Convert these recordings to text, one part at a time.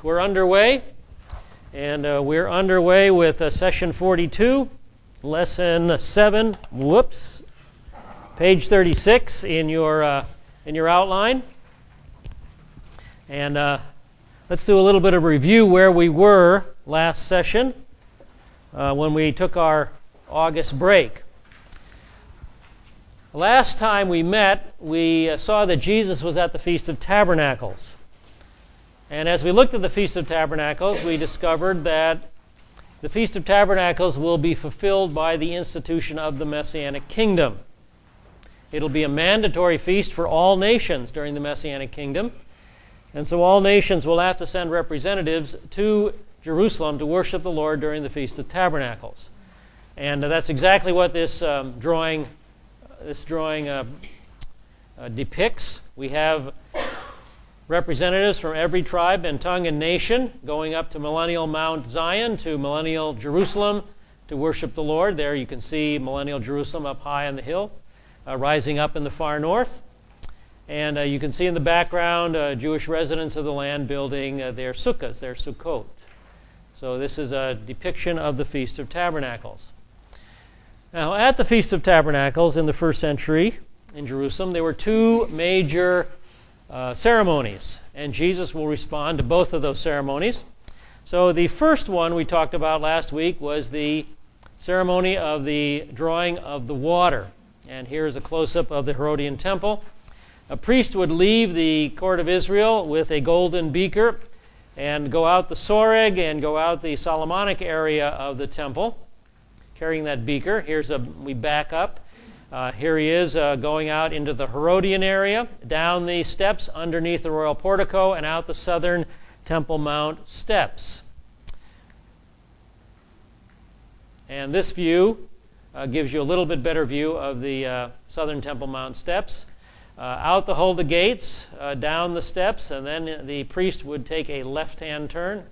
we're underway, and we're underway with session 42, lesson 7. Page 36 in your outline. And let's do a little bit of review where we were last session when we took our August break. Last time we met, we saw that Jesus was at the Feast of Tabernacles. And as we looked at the Feast of Tabernacles, we discovered that the Feast of Tabernacles will be fulfilled by the institution of the Messianic Kingdom. It'll be a mandatory feast for all nations during the Messianic Kingdom. And so all nations will have to send representatives to Jerusalem to worship the Lord during the Feast of Tabernacles. And that's exactly what this drawing depicts. We have representatives from every tribe and tongue and nation going up to millennial Mount Zion, to millennial Jerusalem, to worship the Lord. There you can see millennial Jerusalem up high on the hill, rising up in the far north. And you can see in the background Jewish residents of the land building their sukkahs, their sukkot. So this is a depiction of the Feast of Tabernacles. Now, at the Feast of Tabernacles in the first century in Jerusalem, there were two major ceremonies, and Jesus will respond to both of those ceremonies. So the first one we talked about last week was the ceremony of the drawing of the water. And here's a close-up of the Herodian temple. A priest would leave the court of Israel with a golden beaker and go out the Soreg and go out the Solomonic area of the temple, carrying that beaker. We back up. Here he is going out into the Herodian area, down the steps underneath the royal portico, and out the southern Temple Mount steps. And this view gives you a little bit better view of the southern Temple Mount steps. Out the Huldah gates, down the steps, and then the priest would take a right-hand turn,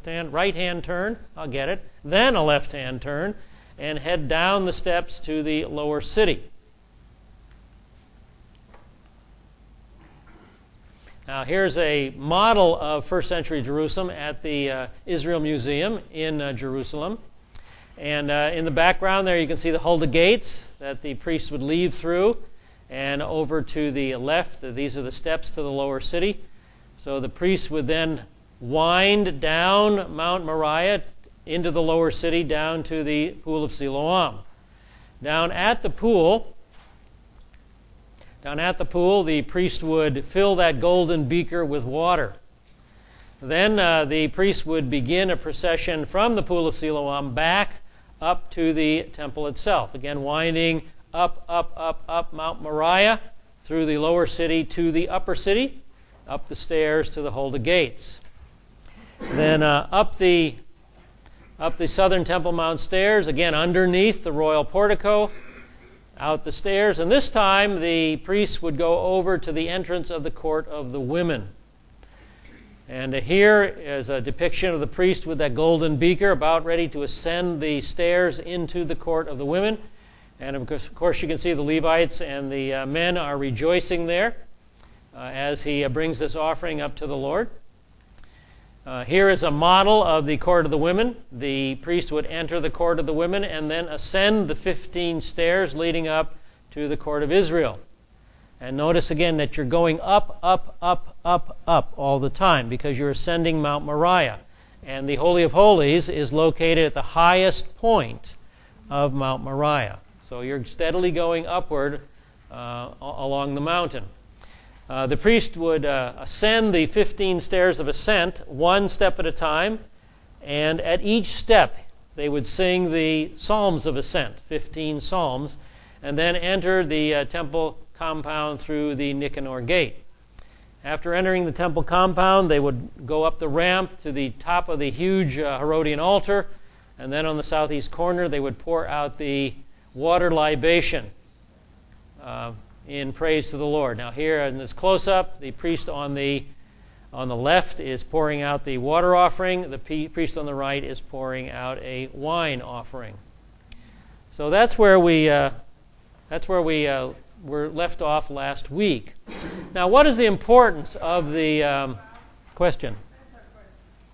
then a left-hand turn, and head down the steps to the lower city. Now here's a model of first century Jerusalem at the Israel Museum in Jerusalem. And in the background there you can see the Huldah gates that the priest would leave through. And over to the left, these are the steps to the lower city. So the priest would then wind down Mount Moriah into the lower city, down to the Pool of Siloam. Down at the pool, the priest would fill that golden beaker with water. Then the priest would begin a procession from the Pool of Siloam back up to the temple itself. Again, winding up Mount Moriah through the lower city to the upper city, up the stairs to the Huldah gates. Then up the southern Temple Mount stairs, again underneath the royal portico, out the stairs, and this time the priests would go over to the entrance of the court of the women. And here is a depiction of the priest with that golden beaker about ready to ascend the stairs into the court of the women. And of course you can see the Levites and the men are rejoicing there as he brings this offering up to the Lord. Here is a model of the court of the women. The priest would enter the court of the women and then ascend the 15 stairs leading up to the court of Israel. And notice again that you're going up all the time because you're ascending Mount Moriah. And the Holy of Holies is located at the highest point of Mount Moriah. So you're steadily going upward along the mountain. The priest would ascend the 15 stairs of ascent one step at a time, and at each step they would sing the Psalms of Ascent, 15 Psalms, and then enter the temple compound through the Nicanor Gate. After entering the temple compound, they would go up the ramp to the top of the huge Herodian altar, and then on the southeast corner they would pour out the water libation in praise to the Lord. Now here in this close-up, the priest on the left is pouring out the water offering. The priest on the right is pouring out a wine offering. So that's where we were left off last week. Now, what is the importance of the question?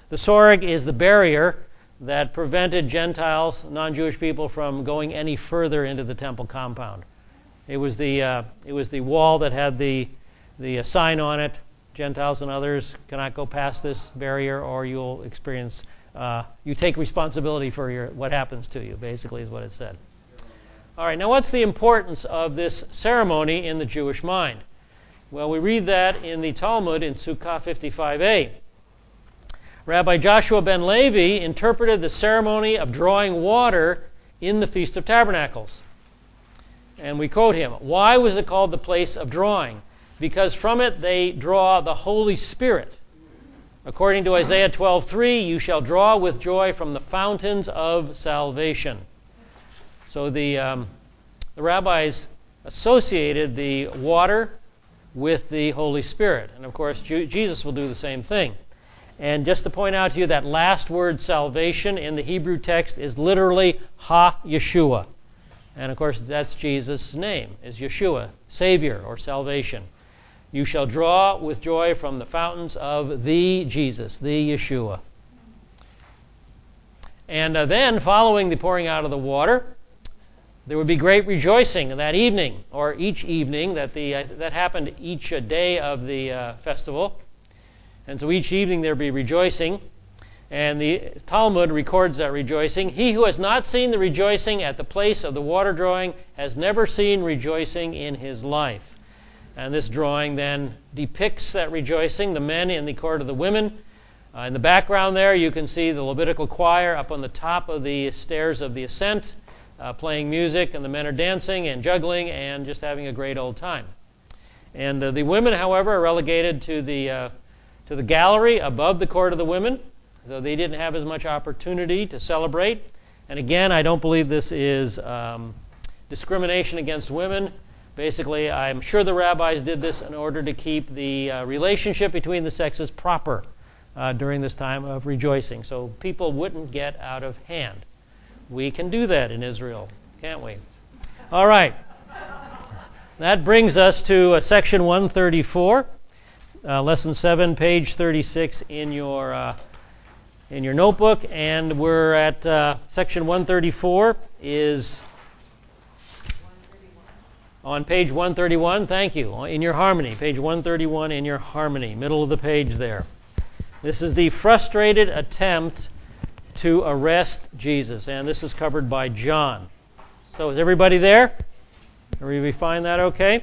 The soreg is the barrier that prevented Gentiles, non-Jewish people, from going any further into the temple compound. It was the wall that had the sign on it. Gentiles and others cannot go past this barrier, or you'll experience. You take responsibility for what happens to you. Basically, is what it said. All right. Now, what's the importance of this ceremony in the Jewish mind? Well, we read that in the Talmud in Sukkah 55a. Rabbi Joshua ben Levi interpreted the ceremony of drawing water in the Feast of Tabernacles. And we quote him, "Why was it called the place of drawing? Because from it they draw the Holy Spirit. According to Isaiah 12:3, you shall draw with joy from the fountains of salvation." So the rabbis associated the water with the Holy Spirit. And of course, Jesus will do the same thing. And just to point out to you, that last word, salvation, in the Hebrew text is literally Ha-Yeshua. And of course, that's Jesus' name, is Yeshua, Savior or salvation. You shall draw with joy from the fountains of the Jesus, the Yeshua. And then, following the pouring out of the water, there would be great rejoicing that evening, or each evening, that happened each day of the festival. And so each evening there would be rejoicing. And the Talmud records that rejoicing. He who has not seen the rejoicing at the place of the water drawing has never seen rejoicing in his life. And this drawing then depicts that rejoicing, the men in the court of the women. In the background there you can see the Levitical choir up on the top of the stairs of the ascent, playing music, and the men are dancing and juggling and just having a great old time. And the women, however, are relegated to the gallery above the court of the women, so they didn't have as much opportunity to celebrate. And again, I don't believe this is discrimination against women. Basically, I'm sure the rabbis did this in order to keep the relationship between the sexes proper during this time of rejoicing, so people wouldn't get out of hand. We can do that in Israel, can't we? All right. That brings us to section 134, lesson 7, page 36 in your notebook, and we're at section 134 is on page 131. Thank you. In your harmony, page 131 in your harmony, middle of the page there. This is the frustrated attempt to arrest Jesus, and this is covered by John. So is everybody there? Everybody find that okay?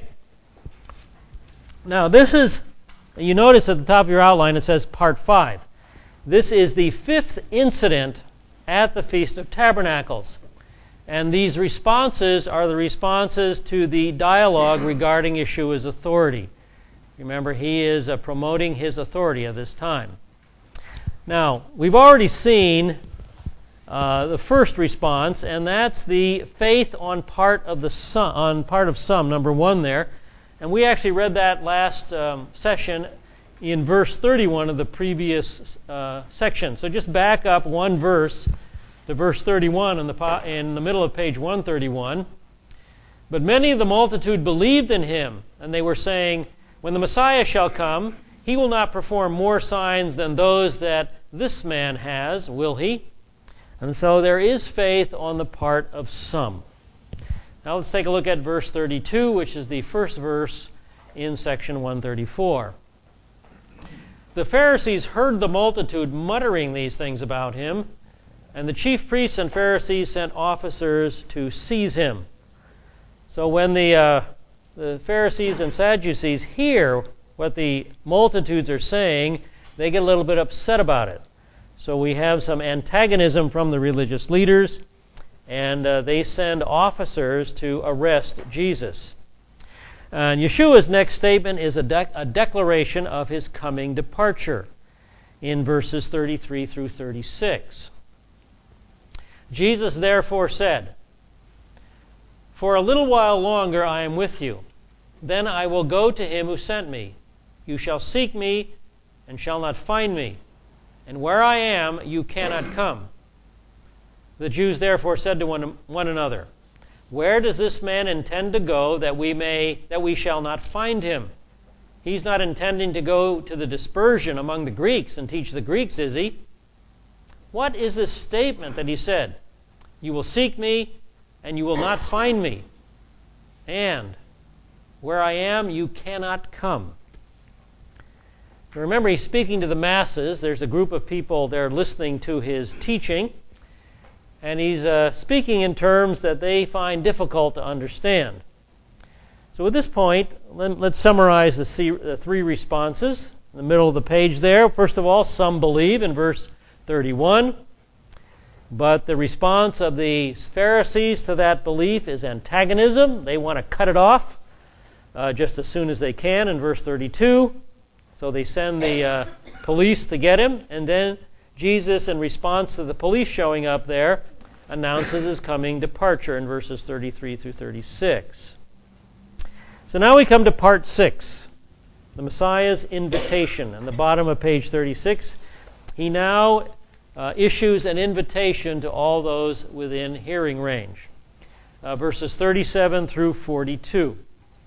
Now this is, you notice at the top of your outline it says part 5. This is the 5th incident at the Feast of Tabernacles. And these responses are the responses to the dialogue regarding Yeshua's authority. Remember, he is promoting his authority at this time. Now, we've already seen the first response, and that's the faith on part of some, number 1 there. And we actually read that last session in verse 31 of the previous section. So just back up one verse to verse 31 in the middle of page 131. But many of the multitude believed in him, and they were saying, "When the Messiah shall come, he will not perform more signs than those that this man has, will he?" And so there is faith on the part of some. Now let's take a look at verse 32, which is the first verse in section 134. The Pharisees heard the multitude muttering these things about him, and the chief priests and Pharisees sent officers to seize him. So when the Pharisees and Sadducees hear what the multitudes are saying, they get a little bit upset about it. So we have some antagonism from the religious leaders, and they send officers to arrest Jesus. And Yeshua's next statement is a declaration of his coming departure in verses 33 through 36. Jesus therefore said, "For a little while longer I am with you. Then I will go to him who sent me. You shall seek me and shall not find me. And where I am, you cannot come." The Jews therefore said to one another, "Where does this man intend to go that we shall not find him? He's not intending to go to the dispersion among the Greeks and teach the Greeks, is he? What is this statement that he said? You will seek me, and you will not find me. And where I am, you cannot come. Remember, he's speaking to the masses. There's a group of people there listening to his teaching. And he's speaking in terms that they find difficult to understand. So at this point, let's summarize the three responses in the middle of the page there. First of all, some believe in verse 31. But the response of the Pharisees to that belief is antagonism. They want to cut it off just as soon as they can in verse 32. So they send the police to get him. And then Jesus, in response to the police showing up there, announces his coming departure in verses 33 through 36. So now we come to part 6, the Messiah's invitation. On the bottom of page 36, he now issues an invitation to all those within hearing range. Verses 37 through 42.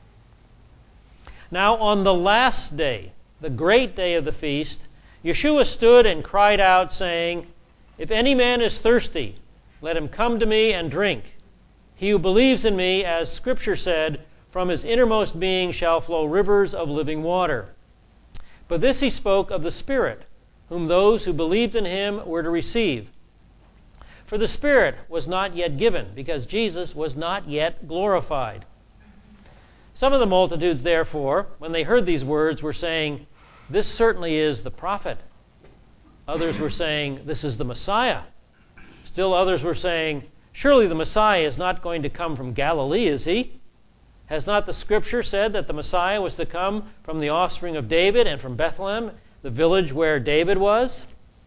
Now on the last day, the great day of the feast, Yeshua stood and cried out, saying, If any man is thirsty, let him come to me and drink. He who believes in me, as Scripture said, from his innermost being shall flow rivers of living water. But this he spoke of the Spirit, whom those who believed in him were to receive. For the Spirit was not yet given, because Jesus was not yet glorified. Some of the multitudes, therefore, when they heard these words, were saying, This certainly is the prophet. Others were saying, This is the Messiah. Still others were saying, Surely the Messiah is not going to come from Galilee, is he? Has not the Scripture said that the Messiah was to come from the offspring of David and from Bethlehem, the village where David was?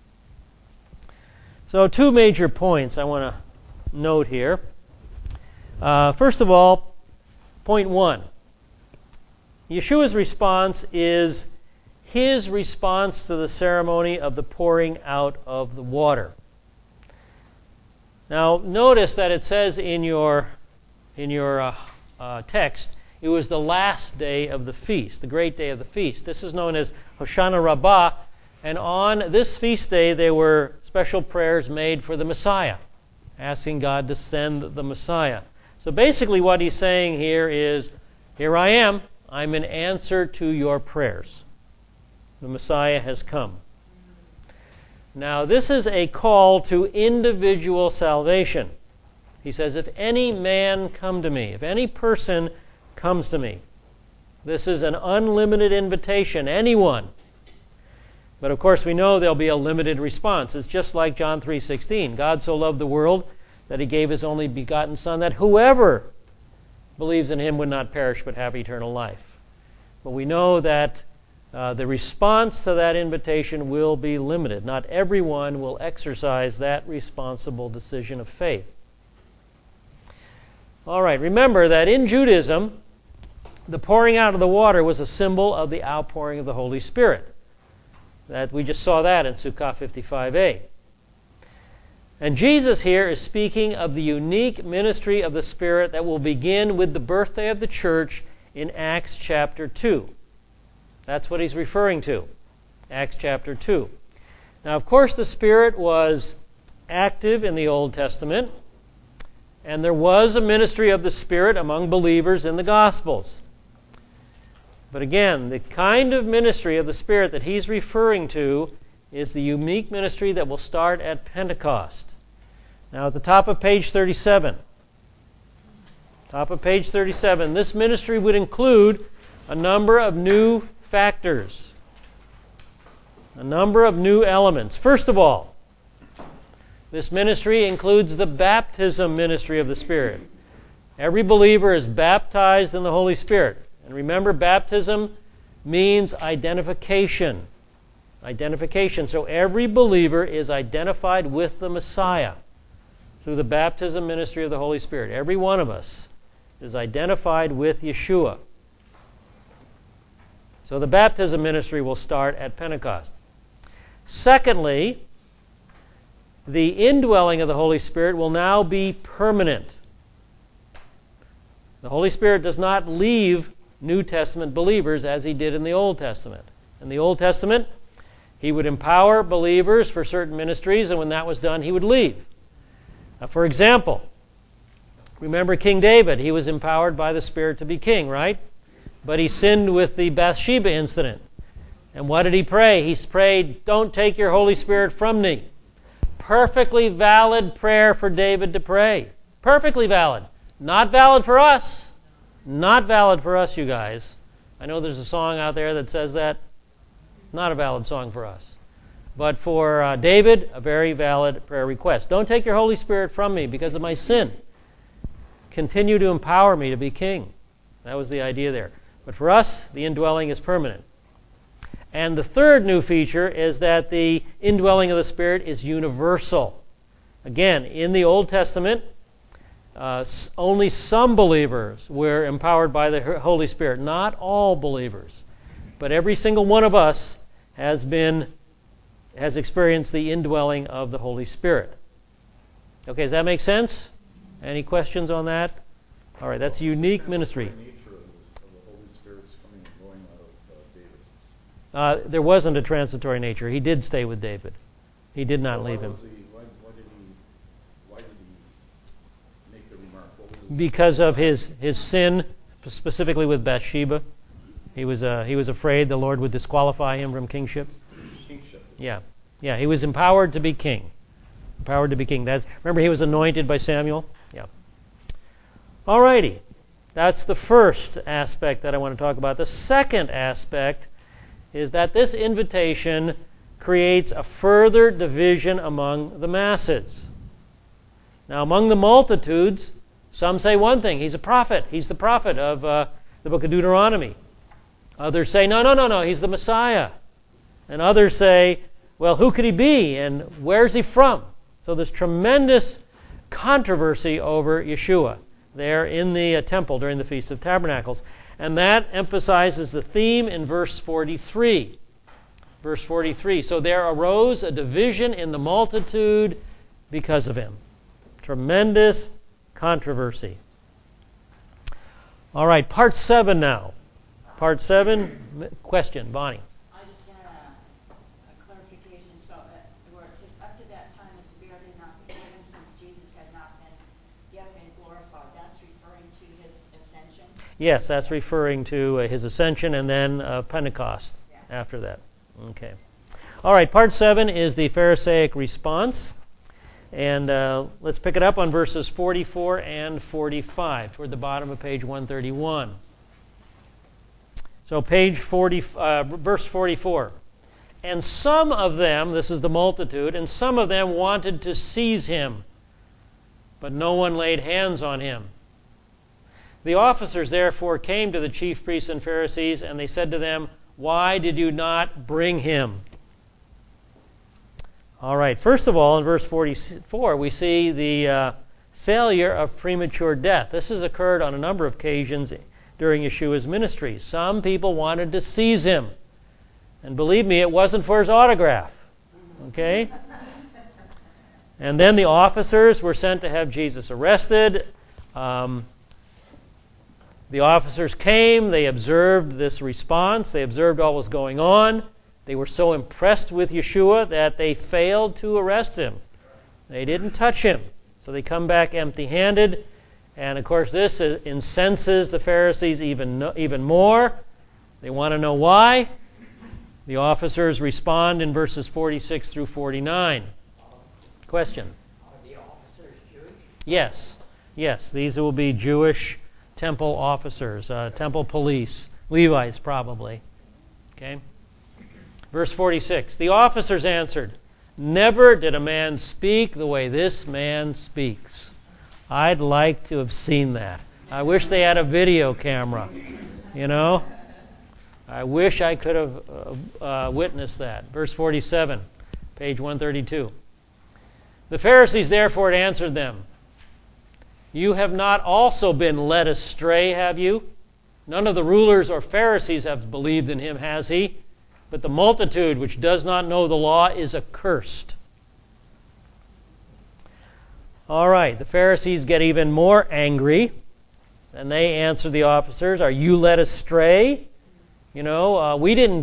So 2 major points I want to note here. First of all, point 1. Yeshua's response is his response to the ceremony of the pouring out of the water. Now, notice that it says in your text, it was the last day of the feast, the great day of the feast. This is known as Hoshana Rabbah, and on this feast day there were special prayers made for the Messiah, asking God to send the Messiah. So basically what he's saying here is, here I am, I'm in answer to your prayers. The Messiah has come. Now, this is a call to individual salvation. He says, if any man come to me, if any person comes to me, this is an unlimited invitation, anyone. But of course, we know there'll be a limited response. It's just like John 3:16. God so loved the world that he gave his only begotten Son, that whoever believes in him would not perish but have eternal life. But we know that the response to that invitation will be limited. Not everyone will exercise that responsible decision of faith. All right, remember that in Judaism, the pouring out of the water was a symbol of the outpouring of the Holy Spirit. That we just saw that in Sukkah 55a. And Jesus here is speaking of the unique ministry of the Spirit that will begin with the birthday of the church in Acts chapter 2. That's what he's referring to, Acts chapter 2. Now, of course, the Spirit was active in the Old Testament, and there was a ministry of the Spirit among believers in the Gospels. But again, the kind of ministry of the Spirit that he's referring to is the unique ministry that will start at Pentecost. Now, at the top of page 37, this ministry would include a number of new factors, a number of new elements. First of all, this ministry includes the baptism ministry of the Spirit. Every believer is baptized in the Holy Spirit. And remember, baptism means identification. Identification. So every believer is identified with the Messiah through the baptism ministry of the Holy Spirit. Every one of us is identified with Yeshua. So the baptism ministry will start at Pentecost. Secondly, the indwelling of the Holy Spirit will now be permanent. The Holy Spirit does not leave New Testament believers as he did in the Old Testament. In the Old Testament, He would empower believers for certain ministries, and when that was done, he would leave. For example, remember King David. He was empowered by the Spirit to be king, right? But he sinned with the Bathsheba incident. And what did he pray? He prayed, "Don't take your Holy Spirit from me." Perfectly valid prayer for David to pray. Perfectly valid. Not valid for us. Not valid for us, you guys. I know there's a song out there that says that. Not a valid song for us. But for David, a very valid prayer request. Don't take your Holy Spirit from me because of my sin. Continue to empower me to be king. That was the idea there. But for us, the indwelling is permanent. And the third new feature is that the indwelling of the Spirit is universal. Again, in the Old Testament, only some believers were empowered by the Holy Spirit. Not all believers. But every single one of us has experienced the indwelling of the Holy Spirit. Okay, does that make sense? Any questions on that? All right, that's a unique ministry. There wasn't a transitory nature. He did stay with David. He did not leave him. Why did he make the remark? Because of his sin, specifically with Bathsheba. He was afraid the Lord would disqualify him from kingship. Kingship. Yeah. He was empowered to be king. Empowered to be king. Remember, he was anointed by Samuel. Yeah. All righty. That's the first aspect that I want to talk about. The second aspect is that this invitation creates a further division among the masses. Now, among the multitudes, some say one thing: he's a prophet. He's the prophet of the book of Deuteronomy. Others say, no, he's the Messiah. And others say, well, who could he be and where's he from? So there's tremendous controversy over Yeshua there in the temple during the Feast of Tabernacles. And that emphasizes the theme in verse 43. Verse 43. So there arose a division in the multitude because of him. Tremendous controversy. All right, part 7 now. Part 7, question, Bonnie. I just had a clarification. So where it says, up to that time the Spirit had not been given since Jesus had not yet been glorified. That's referring to his ascension? Yes, that's referring to his ascension and then Pentecost after that. Okay. All right, part 7 is the Pharisaic response. And let's pick it up on verses 44 and 45 toward the bottom of page 131. So verse 44. And some of them, this is the multitude, and some of them wanted to seize him, but no one laid hands on him. The officers therefore came to the chief priests and Pharisees, and they said to them, "Why did you not bring him?" All right, first of all, in verse 44, we see the failure of premature death. This has occurred on a number of occasions during Yeshua's ministry. Some people wanted to seize him. And believe me, it wasn't for his autograph. Okay? And then the officers were sent to have Jesus arrested. The officers came. They observed this response. They observed all was going on. They were so impressed with Yeshua that they failed to arrest him. They didn't touch him. So they come back empty-handed. And, of course, this incenses the Pharisees even more. They want to know why. The officers respond in verses 46 through 49. Question? Are the officers Jewish? Yes, these will be Jewish temple officers, temple police, Levites probably. Okay? Verse 46, the officers answered, "Never did a man speak the way this man speaks." I'd like to have seen that. I wish they had a video camera, you know. I wish I could have witnessed that. Verse 47, page 132. The Pharisees therefore answered them, "You have not also been led astray, have you? None of the rulers or Pharisees have believed in him, has he? But the multitude which does not know the law is accursed." All right, the Pharisees get even more angry, and they answer the officers, "Are you led astray? You know, we didn't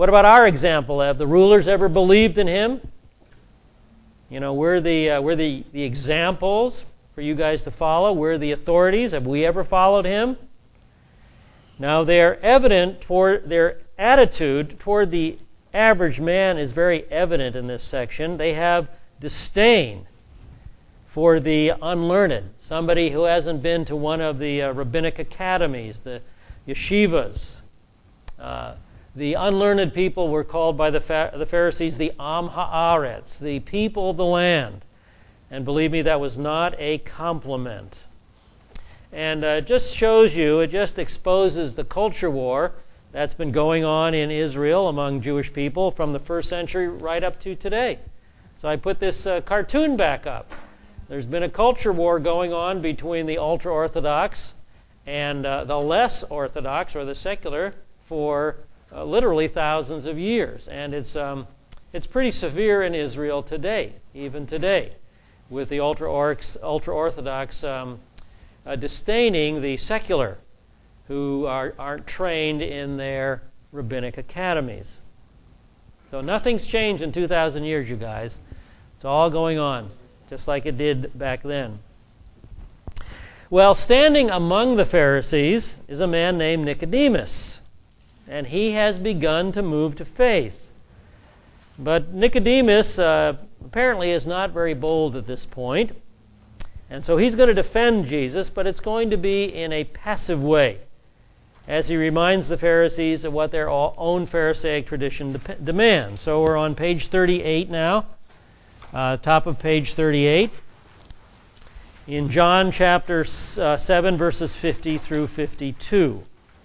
What about our example? Have the rulers ever believed in him? We're the examples for you guys to follow. We're the authorities. Have we ever followed him? Now, their attitude toward the average man is very evident in this section. They have disdain for the unlearned, somebody who hasn't been to one of the rabbinic academies, the yeshivas. The unlearned people were called by the Pharisees the Am Haaretz, the people of the land. And believe me, that was not a compliment. And it just shows you, it just exposes the culture war that's been going on in Israel among Jewish people from the first century right up to today. So I put this cartoon back up. There's been a culture war going on between the ultra-Orthodox and the less Orthodox, or the secular, for literally thousands of years. And it's pretty severe in Israel today, even today, with the ultra-Orthodox disdaining the secular, who aren't trained in their rabbinic academies. So nothing's changed in 2,000 years, you guys. It's all going on, just like it did back then. Well, standing among the Pharisees is a man named Nicodemus, and he has begun to move to faith. But Nicodemus apparently is not very bold at this point, and so he's going to defend Jesus, but it's going to be in a passive way, as he reminds the Pharisees of what their own Pharisaic tradition demands. So we're on page 38 now, top of page 38, in John chapter 7, verses 50 through 52.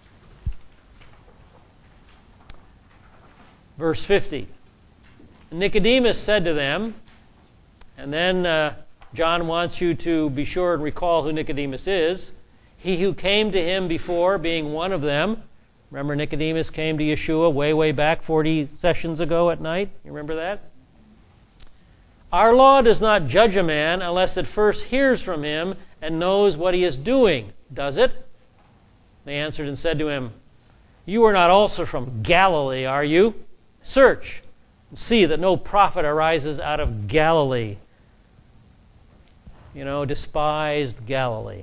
Verse 50. Nicodemus said to them, and then John wants you to be sure and recall who Nicodemus is. He who came to him before, being one of them. Remember, Nicodemus came to Yeshua way back 40 sessions ago at night. You remember that? Our law does not judge a man unless it first hears from him and knows what he is doing, does it? They answered and said to him, You are not also from Galilee, are you? Search and see that no prophet arises out of Galilee. Despised Galilee.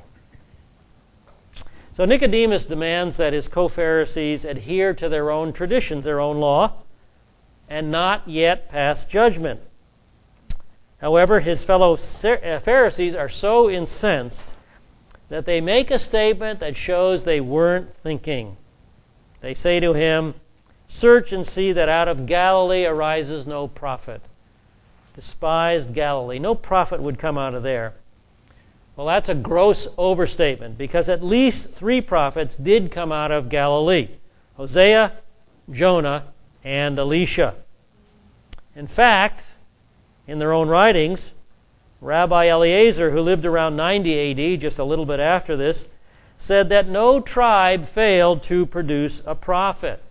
So Nicodemus demands that his co-Pharisees adhere to their own traditions, their own law, and not yet pass judgment. However, his fellow Pharisees are so incensed that they make a statement that shows they weren't thinking. They say to him, Search and see that out of Galilee arises no prophet. Despised Galilee. No prophet would come out of there. Well, that's a gross overstatement, because at least 3 prophets did come out of Galilee: Hosea, Jonah, and Elisha. In fact, in their own writings, Rabbi Eliezer, who lived around 90 A.D., just a little bit after this, said that no tribe failed to produce a prophet.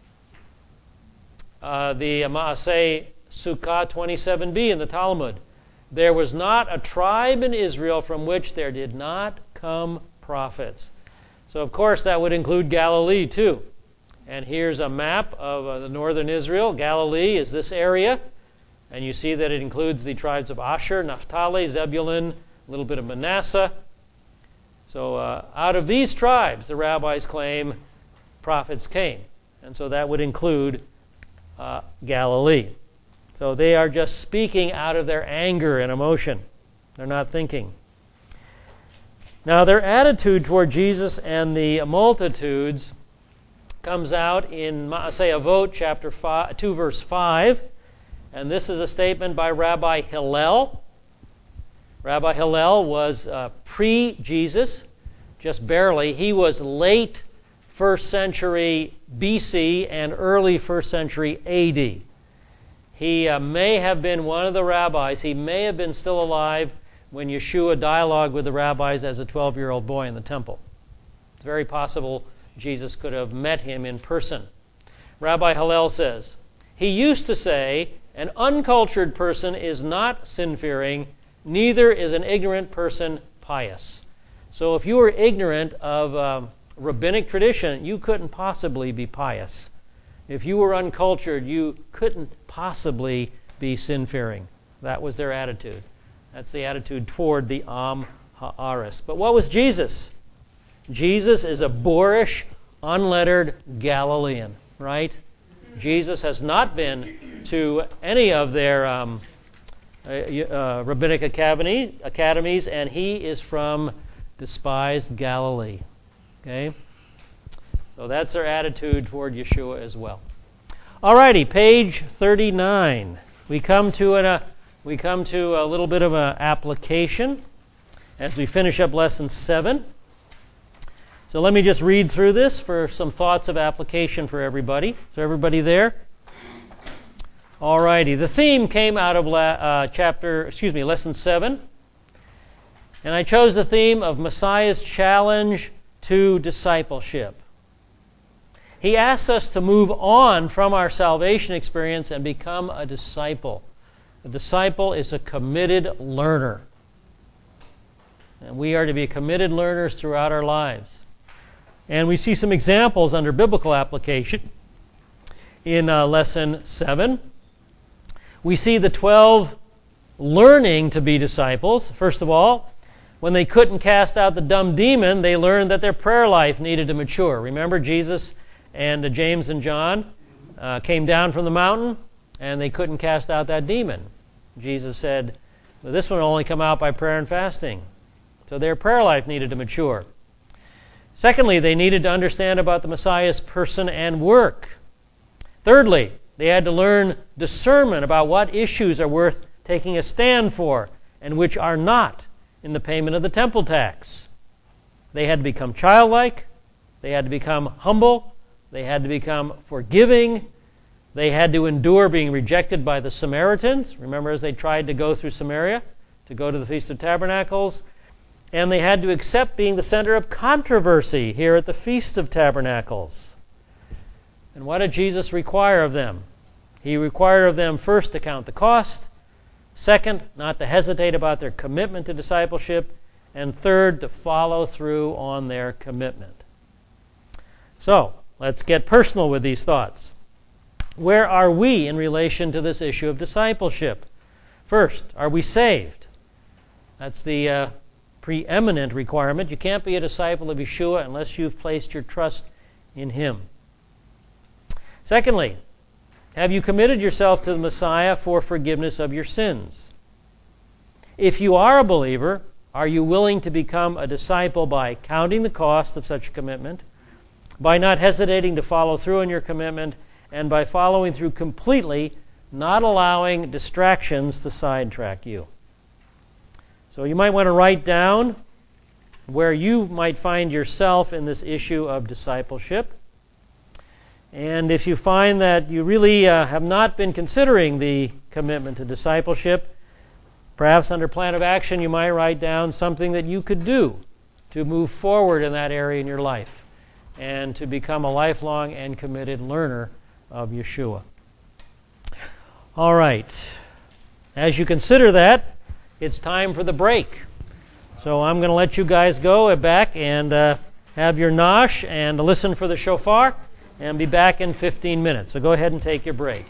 The Maaseh Sukkah 27b in the Talmud. There was not a tribe in Israel from which there did not come prophets. So, of course, that would include Galilee, too. And here's a map of the northern Israel. Galilee is this area. And you see that it includes the tribes of Asher, Naphtali, Zebulun, a little bit of Manasseh. So out of these tribes, the rabbis claim prophets came. And so that would include Galilee. So they are just speaking out of their anger and emotion. They're not thinking. Now, their attitude toward Jesus and the multitudes comes out in Maaseh Avot, chapter 2, verse 5. And this is a statement by Rabbi Hillel. Rabbi Hillel was pre-Jesus, just barely. He was late 1st century BC and early 1st century AD. He may have been one of the rabbis. He may have been still alive when Yeshua dialogued with the rabbis as a 12-year-old boy in the temple. It's very possible Jesus could have met him in person. Rabbi Hillel says, He used to say, An uncultured person is not sin-fearing, neither is an ignorant person pious. So if you were ignorant of rabbinic tradition, you couldn't possibly be pious. If you were uncultured, you couldn't possibly be sin-fearing. That was their attitude. That's the attitude toward the Am Ha'aretz. But what was Jesus? Jesus is a boorish, unlettered Galilean, right? Jesus has not been to any of their rabbinic academies, and he is from despised Galilee. Okay? So that's their attitude toward Yeshua as well. Alrighty, page 39. We come to a little bit of an application as we finish up lesson 7. So let me just read through this for some thoughts of application for everybody. So everybody there? Alrighty, the theme came out of lesson 7. And I chose the theme of Messiah's challenge to discipleship. He asks us to move on from our salvation experience and become a disciple. A disciple is a committed learner. And we are to be committed learners throughout our lives. And we see some examples under biblical application in lesson 7. We see the 12 learning to be disciples. First of all, when they couldn't cast out the dumb demon, they learned that their prayer life needed to mature. Remember, Jesus and James and John came down from the mountain, and they couldn't cast out that demon. Jesus said, well, this one will only come out by prayer and fasting. So their prayer life needed to mature. Secondly, they needed to understand about the Messiah's person and work. Thirdly, they had to learn discernment about what issues are worth taking a stand for and which are not in the payment of the temple tax. They had to become childlike. They had to become humble. They had to become forgiving. They had to endure being rejected by the Samaritans. Remember, as they tried to go through Samaria to go to the Feast of Tabernacles. And they had to accept being the center of controversy here at the Feast of Tabernacles. And what did Jesus require of them? He required of them first to count the cost, second, not to hesitate about their commitment to discipleship, and third, to follow through on their commitment. So, let's get personal with these thoughts. Where are we in relation to this issue of discipleship? First, are we saved? That's the preeminent requirement. You can't be a disciple of Yeshua unless you've placed your trust in Him. Secondly, have you committed yourself to the Messiah for forgiveness of your sins? If you are a believer, are you willing to become a disciple by counting the cost of such a commitment, by not hesitating to follow through on your commitment, and by following through completely, not allowing distractions to sidetrack you? So you might want to write down where you might find yourself in this issue of discipleship. And if you find that you really have not been considering the commitment to discipleship, perhaps under plan of action you might write down something that you could do to move forward in that area in your life and to become a lifelong and committed learner of Yeshua. All right. As you consider that, it's time for the break. So I'm going to let you guys go back and have your nosh and listen for the shofar and be back in 15 minutes. So go ahead and take your break.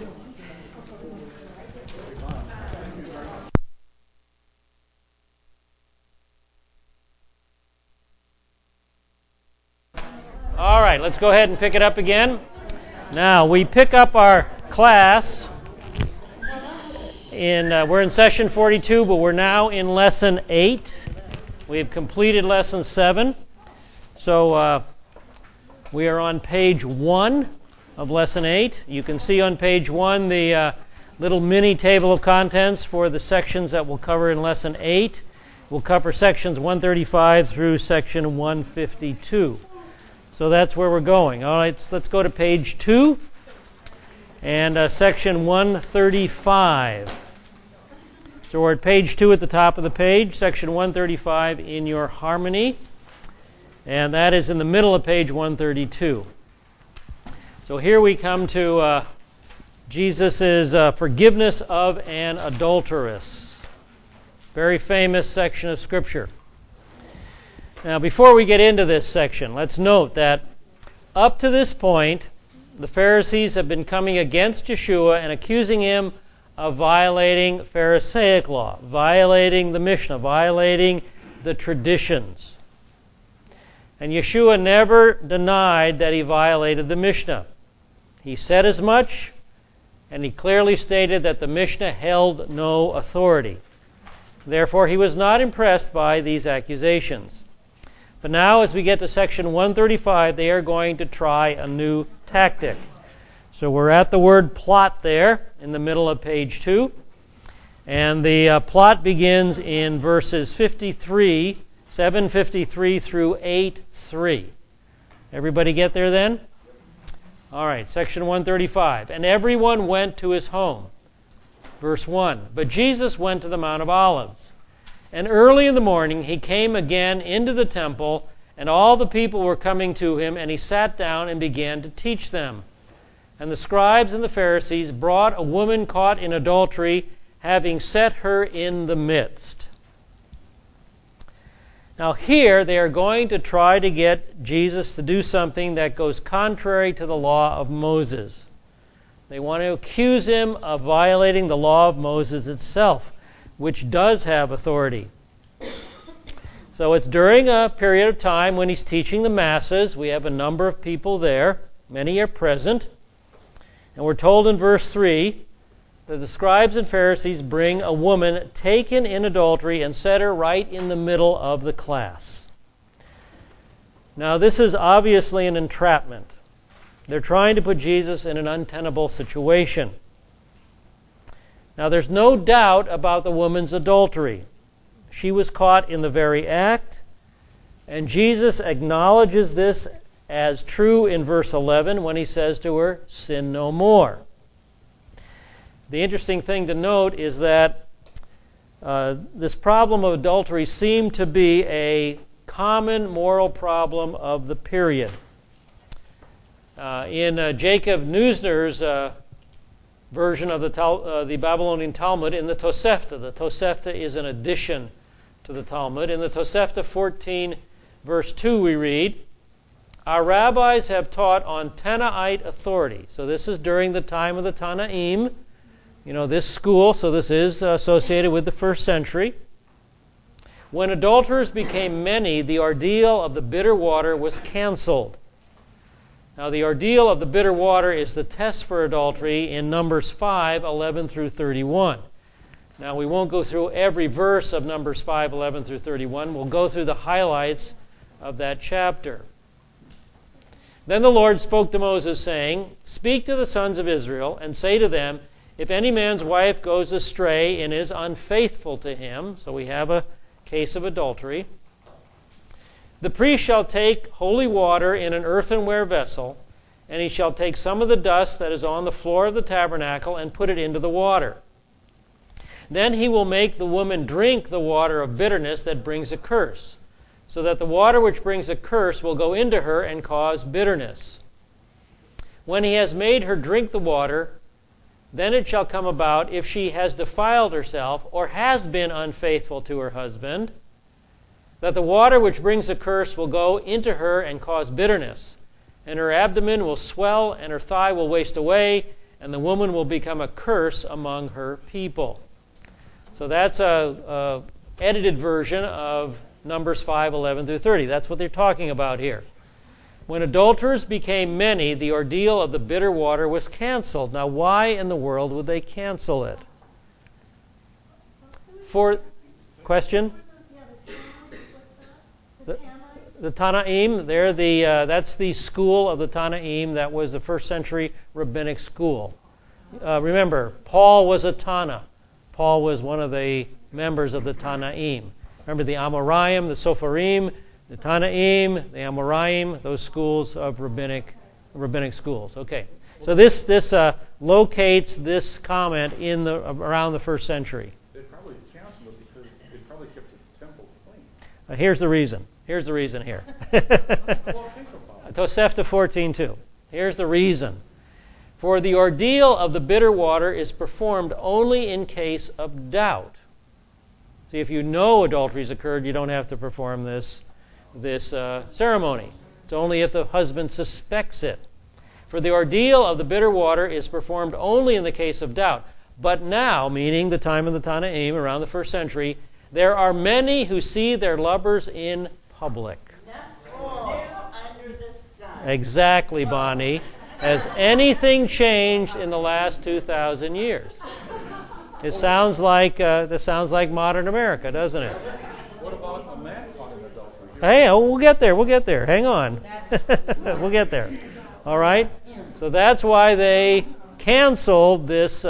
All right, let's go ahead and pick it up again. Now, we pick up our class. We're in session 42, but we're now in lesson 8. We've completed lesson 7. So we are on page 1 of lesson 8. You can see on page 1 the little mini table of contents for the sections that we'll cover in lesson 8. We'll cover sections 135 through section 152. So that's where we're going. All right, so let's go to page 2 and section 135. So we're at page 2 at the top of the page, section 135 in your harmony. And that is in the middle of page 132. So here we come to Jesus' forgiveness of an adulteress. Very famous section of Scripture. Now, before we get into this section, let's note that up to this point, the Pharisees have been coming against Yeshua and accusing him of violating Pharisaic law, violating the Mishnah, violating the traditions. And Yeshua never denied that he violated the Mishnah. He said as much, and he clearly stated that the Mishnah held no authority. Therefore, he was not impressed by these accusations. But now, as we get to section 135, they are going to try a new tactic. So we're at the word plot there in the middle of page 2. And the plot begins in verses 753 through 8:3. Everybody get there then? All right, section 135. And everyone went to his home. Verse 1. But Jesus went to the Mount of Olives. And early in the morning he came again into the temple, and all the people were coming to him, and he sat down and began to teach them. And the scribes and the Pharisees brought a woman caught in adultery, having set her in the midst. Now here they are going to try to get Jesus to do something that goes contrary to the law of Moses. They want to accuse him of violating the law of Moses itself, which does have authority. So it's during a period of time when he's teaching the masses. We have a number of people there. Many are present. And we're told in verse 3 that the scribes and Pharisees bring a woman taken in adultery and set her right in the middle of the class. Now this is obviously an entrapment. They're trying to put Jesus in an untenable situation. Now, there's no doubt about the woman's adultery. She was caught in the very act, and Jesus acknowledges this as true in verse 11 when he says to her, "Sin no more." The interesting thing to note is that this problem of adultery seemed to be a common moral problem of the period. In Jacob Neusner's version of the Babylonian Talmud, in the Tosefta is an addition to the Talmud. In the Tosefta 14, verse 2, we read, "Our rabbis have taught on Tanaite authority." So this is during the time of the Tanaim. You know, this school, so this is associated with the first century. When adulterers became many, the ordeal of the bitter water was canceled. Now, the ordeal of the bitter water is the test for adultery in Numbers 5, 11 through 31. Now, we won't go through every verse of Numbers 5, 11 through 31. We'll go through the highlights of that chapter. Then the Lord spoke to Moses, saying, "Speak to the sons of Israel, and say to them, if any man's wife goes astray and is unfaithful to him," so we have a case of adultery, "the priest shall take holy water in an earthenware vessel, and he shall take some of the dust that is on the floor of the tabernacle and put it into the water. Then he will make the woman drink the water of bitterness that brings a curse, so that the water which brings a curse will go into her and cause bitterness. When he has made her drink the water, then it shall come about, if she has defiled herself or has been unfaithful to her husband, that the water which brings a curse will go into her and cause bitterness, and her abdomen will swell and her thigh will waste away, and the woman will become a curse among her people." So that's a edited version of Numbers 5, 11 through 30. That's what they're talking about here. When adulterers became many, the ordeal of the bitter water was canceled. Now, why in the world would they cancel it? Question? The Tanaim, that's the school of the Tanaim. That was the first century rabbinic school. Remember, Paul was a Tana. Paul was one of the members of the Tanaim. Remember the Amoraim, the Sopharim, the Tanaim, the Amoraim, those schools of rabbinic schools. Okay, so this locates this comment in around the first century. They probably canceled it because they probably kept the temple clean. Here's the reason. Here's the reason here. Well, think about it. Tosefta 14:2. Here's the reason. For the ordeal of the bitter water is performed only in case of doubt. See, if you know adultery's occurred, you don't have to perform this ceremony. It's only if the husband suspects it. For the ordeal of the bitter water is performed only in the case of doubt. But now, meaning the time of the Tanaim, around the 1st century, there are many who see their lovers in public. Nothing new under the sun. Exactly, Bonnie. Has anything changed in the last 2,000 years? This sounds like modern America, doesn't it? What about a man caught in adultery? Hey, we'll get there. We'll get there. Hang on. We'll get there. All right. So that's why they canceled this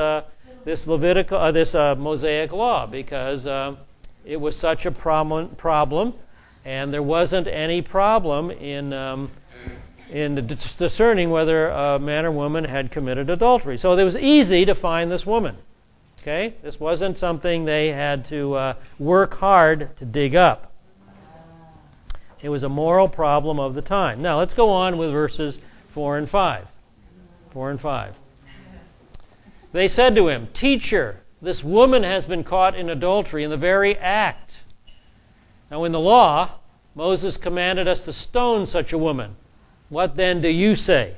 Mosaic law, because it was such a problem, and there wasn't any problem in discerning whether a man or woman had committed adultery. So it was easy to find this woman. Okay, this wasn't something they had to work hard to dig up. It was a moral problem of the time. Now let's go on with verses 4 and 5. 4 and 5. They said to him, "Teacher, this woman has been caught in adultery in the very act." Now in the law, Moses commanded us to stone such a woman. What then do you say?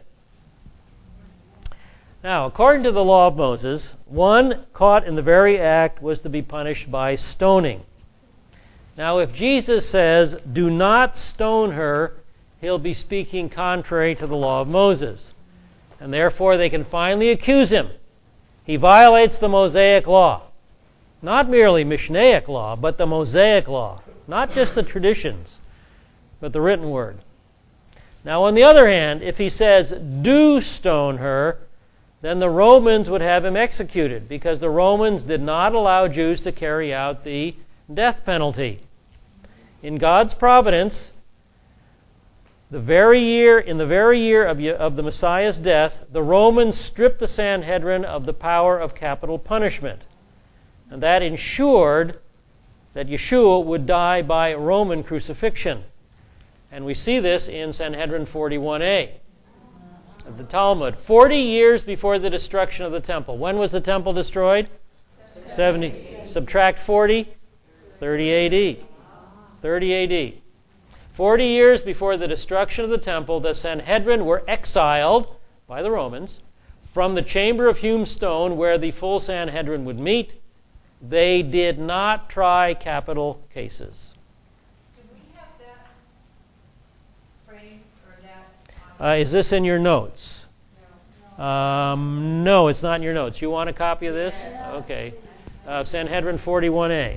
Now, according to the law of Moses, one caught in the very act was to be punished by stoning. Now, if Jesus says, "Do not stone her," he'll be speaking contrary to the law of Moses. And therefore, they can finally accuse him. He violates the Mosaic law. Not merely Mishnaic law, but the Mosaic law. Not just the traditions, but the written word. Now, on the other hand, if he says, "Do stone her," then the Romans would have him executed, because the Romans did not allow Jews to carry out the death penalty. In God's providence, in the very year of the Messiah's death, the Romans stripped the Sanhedrin of the power of capital punishment. And that ensured that Yeshua would die by Roman crucifixion. And we see this in Sanhedrin 41a of the Talmud. 40 years before the destruction of the temple. When was the temple destroyed? 70. Subtract 40, 30 AD. 30 AD. 40 years before the destruction of the temple, the Sanhedrin were exiled by the Romans from the chamber of hewn stone where the full Sanhedrin would meet. They did not try capital cases. Did we have that frame or that? Is this in your notes? No. No, it's not in your notes. You want a copy of this? Yes. Okay. Sanhedrin 41a.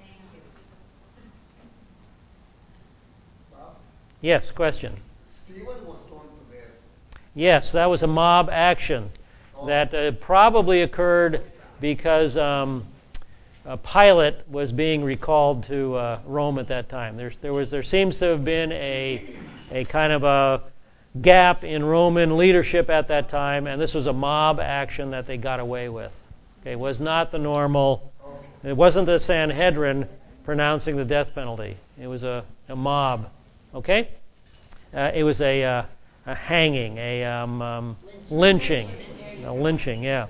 Yes, question. Stephen was stoned to death. Yes, that was a mob action that probably occurred because Pilate was being recalled to Rome at that time. There seems to have been a kind of a gap in Roman leadership at that time, and this was a mob action that they got away with. Okay, it was not the normal. It wasn't the Sanhedrin pronouncing the death penalty. It was a mob. Okay, it was a hanging, a lynching, a lynching. Yeah.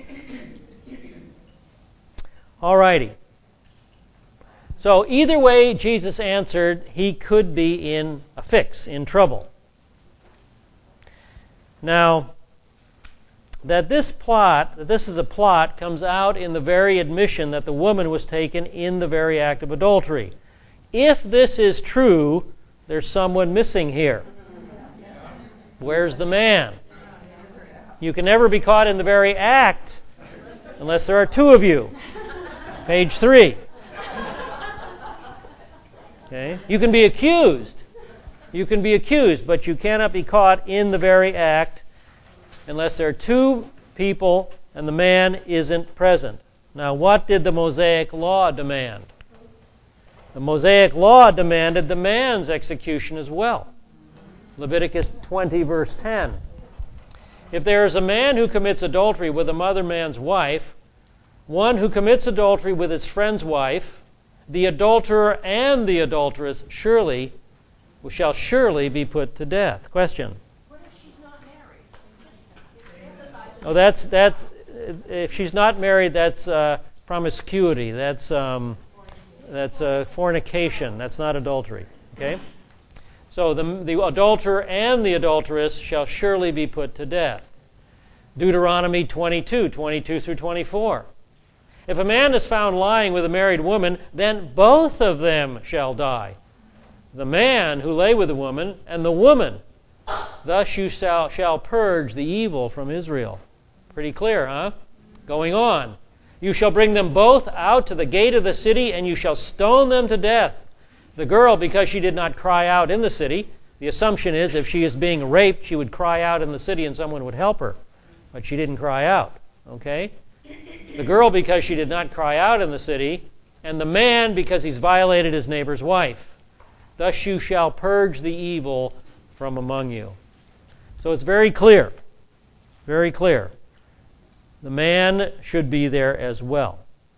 All righty. So either way Jesus answered, he could be in a fix, in trouble. Now, that this is a plot, comes out in the very admission that the woman was taken in the very act of adultery. If this is true, there's someone missing here. Where's the man? You can never be caught in the very act unless there are two of you. Page 3. Okay? You can be accused. You can be accused, but you cannot be caught in the very act unless there are two people and the man isn't present. Now, what did the Mosaic law demand? The Mosaic law demanded the man's execution as well. Leviticus 20, verse 10. If there is a man who commits adultery with another man's wife, one who commits adultery with his friend's wife, the adulterer and the adulteress shall surely be put to death. Question. What if she's not married? It Oh, that's if she's not married, that's promiscuity. That's fornication. That's not adultery. Okay. So the adulterer and the adulteress shall surely be put to death. Deuteronomy 22 through 24. If a man is found lying with a married woman, then both of them shall die. The man who lay with the woman and the woman. Thus you shall purge the evil from Israel. Pretty clear, huh? Going on. You shall bring them both out to the gate of the city, and you shall stone them to death. The girl, because she did not cry out in the city. The assumption is if she is being raped, she would cry out in the city and someone would help her. But she didn't cry out. Okay? The girl, because she did not cry out in the city. And the man, because he's violated his neighbor's wife. Thus you shall purge the evil from among you. So it's very clear. Very clear. The man should be there as well.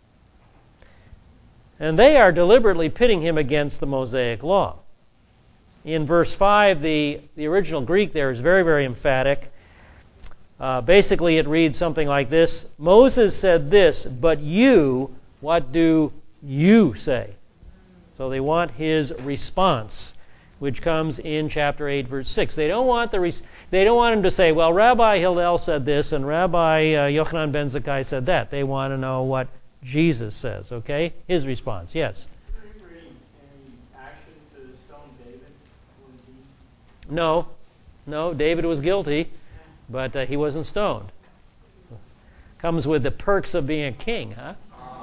And they are deliberately pitting him against the Mosaic law. In verse 5, the original Greek there is very, very emphatic. Basically, it reads something like this. Moses said this, but you, what do you say? So they want his response, which comes in chapter 8, verse 6. They don't want him to say, well, Rabbi Hillel said this, and Rabbi Yochanan ben Zakkai said that. They want to know what Jesus says, okay? His response, yes. Any action to stone David? No, David was guilty, but he wasn't stoned. Comes with the perks of being a king, huh?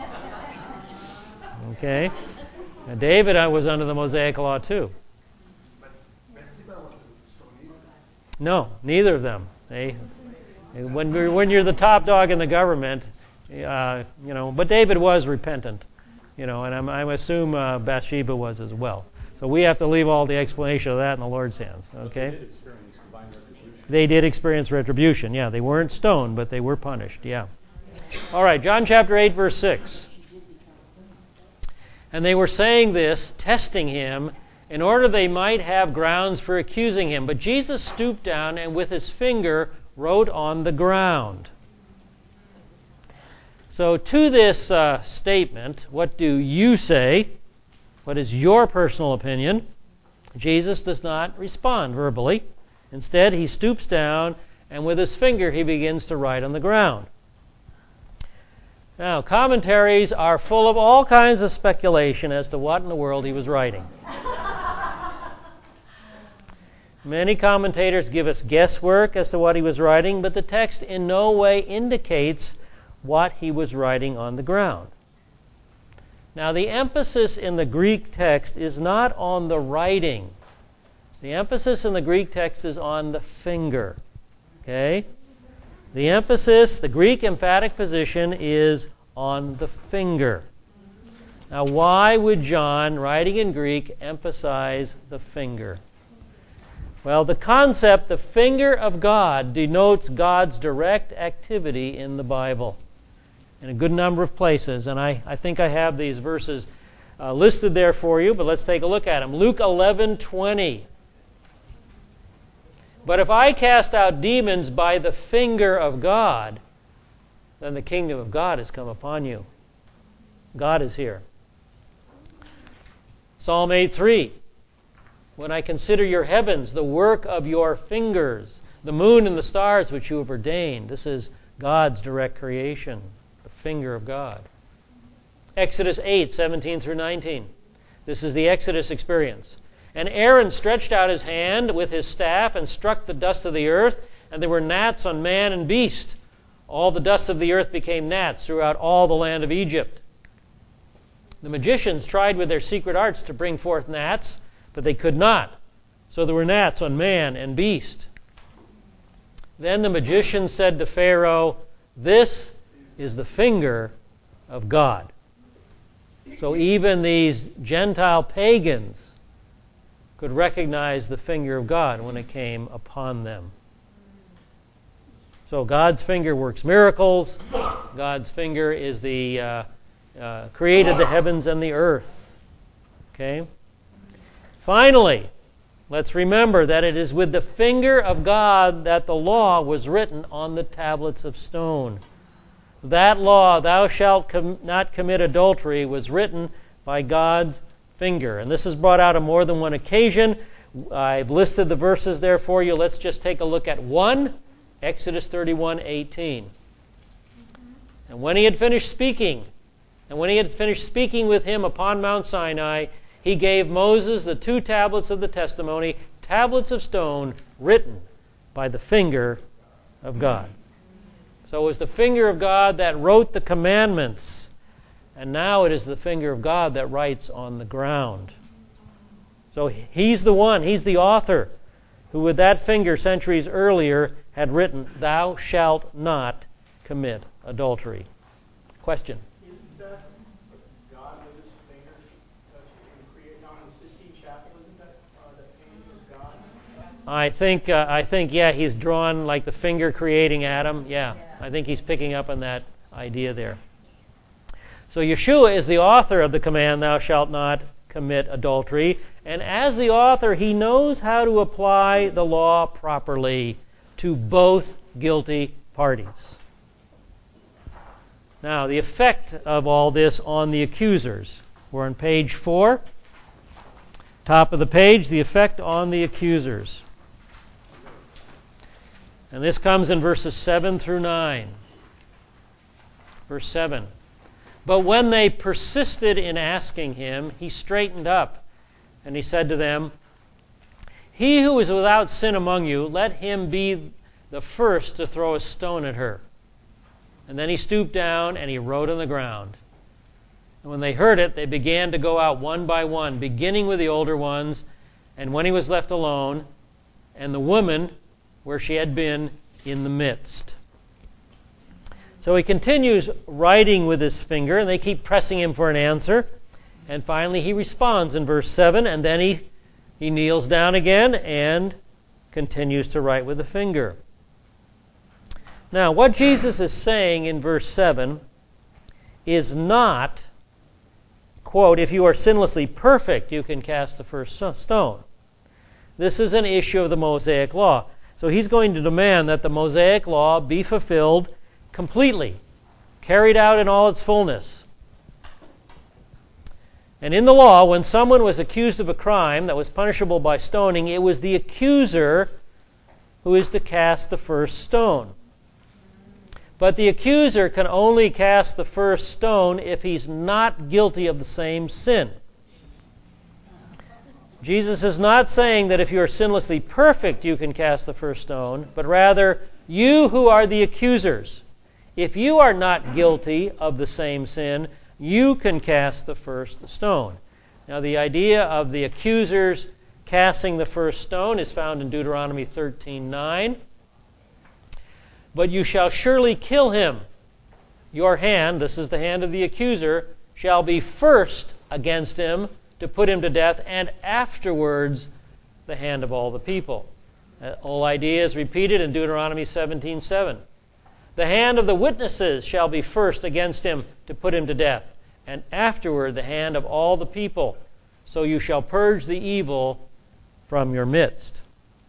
Okay. Now, David was under the Mosaic law too. But Bathsheba wasn't stoned either. No, neither of them. When you're the top dog in the government, but David was repentant, and I assume Bathsheba was as well. So we have to leave all the explanation of that in the Lord's hands. Okay? But they did experience divine retribution. They did experience retribution. Yeah, they weren't stoned, but they were punished. Yeah. All right, John chapter 8, verse 6. And they were saying this, testing him, in order they might have grounds for accusing him. But Jesus stooped down and with his finger wrote on the ground. So to this statement, what do you say? What is your personal opinion? Jesus does not respond verbally. Instead, he stoops down and with his finger he begins to write on the ground. Now, commentaries are full of all kinds of speculation as to what in the world he was writing. Many commentators give us guesswork as to what he was writing, but the text in no way indicates what he was writing on the ground. Now, the emphasis in the Greek text is not on the writing. The emphasis in the Greek text is on the finger. Okay? The Greek emphatic position is on the finger. Now, why would John, writing in Greek, emphasize the finger? Well, the concept, the finger of God, denotes God's direct activity in the Bible in a good number of places. And I think I have these verses listed there for you, but let's take a look at them. Luke 11:20. But if I cast out demons by the finger of God, then the kingdom of God has come upon you. God is here. Psalm 8:3. When I consider your heavens, the work of your fingers, the moon and the stars which you have ordained. This is God's direct creation, the finger of God. Exodus 8:17 through 19. This is the Exodus experience. And Aaron stretched out his hand with his staff and struck the dust of the earth, and there were gnats on man and beast. All the dust of the earth became gnats throughout all the land of Egypt. The magicians tried with their secret arts to bring forth gnats, but they could not. So there were gnats on man and beast. Then the magician said to Pharaoh, "This is the finger of God." So even these Gentile pagans could recognize the finger of God when it came upon them. So God's finger works miracles. God's finger is the created the heavens and the earth. Okay? Finally, let's remember that it is with the finger of God that the law was written on the tablets of stone. That law, thou shalt not commit adultery, was written by God's finger. And this is brought out on more than one occasion I've listed the verses there for you. Let's just take a look at one, Exodus 31:18. And when he had finished speaking with him upon Mount Sinai, he gave Moses the 2 tablets of the testimony, tablets of stone written by the finger of God. So it was the finger of God that wrote the commandments, and now it is the finger of God that writes on the ground. So he's the one, he's the author, who with that finger centuries earlier had written, "Thou shalt not commit adultery." Question? Isn't that God with his finger create down in the Sistine Chapel? Isn't that the painting of God? I think, yeah, he's drawn like the finger creating Adam. Yeah, I think he's picking up on that idea there. So Yeshua is the author of the command, "Thou shalt not commit adultery." And as the author, he knows how to apply the law properly to both guilty parties. Now, the effect of all this on the accusers. We're on page 4. Top of the page, the effect on the accusers. And this comes in verses 7 through 9. Verse 7. But when they persisted in asking him, he straightened up, and he said to them, "He who is without sin among you, let him be the first to throw a stone at her." And then he stooped down and he wrote on the ground. And when they heard it, they began to go out one by one, beginning with the older ones. And when he was left alone, and the woman where she had been in the midst. So he continues writing with his finger, and they keep pressing him for an answer. And finally he responds in verse 7, and then he kneels down again and continues to write with the finger. Now, what Jesus is saying in verse 7 is not, quote, "If you are sinlessly perfect, you can cast the first stone." This is an issue of the Mosaic Law. So he's going to demand that the Mosaic Law be fulfilled completely, carried out in all its fullness. And in the law, when someone was accused of a crime that was punishable by stoning, it was the accuser who is to cast the first stone. But the accuser can only cast the first stone if he's not guilty of the same sin. Jesus is not saying that if you are sinlessly perfect, you can cast the first stone, but rather, you who are the accusers, if you are not guilty of the same sin, you can cast the first stone. Now, the idea of the accusers casting the first stone is found in Deuteronomy 13:9. "But you shall surely kill him. Your hand," this is the hand of the accuser, "shall be first against him to put him to death, and afterwards the hand of all the people." That whole idea is repeated in Deuteronomy 17:7. "The hand of the witnesses shall be first against him to put him to death, and afterward the hand of all the people. So you shall purge the evil from your midst."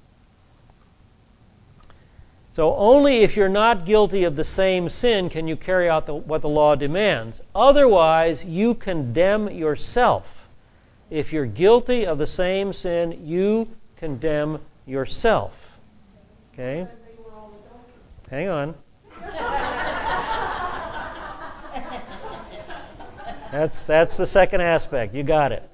So only if you're not guilty of the same sin can you carry out what the law demands. Otherwise, you condemn yourself. If you're guilty of the same sin, you condemn yourself. Okay? Hang on. That's the second aspect. You got it.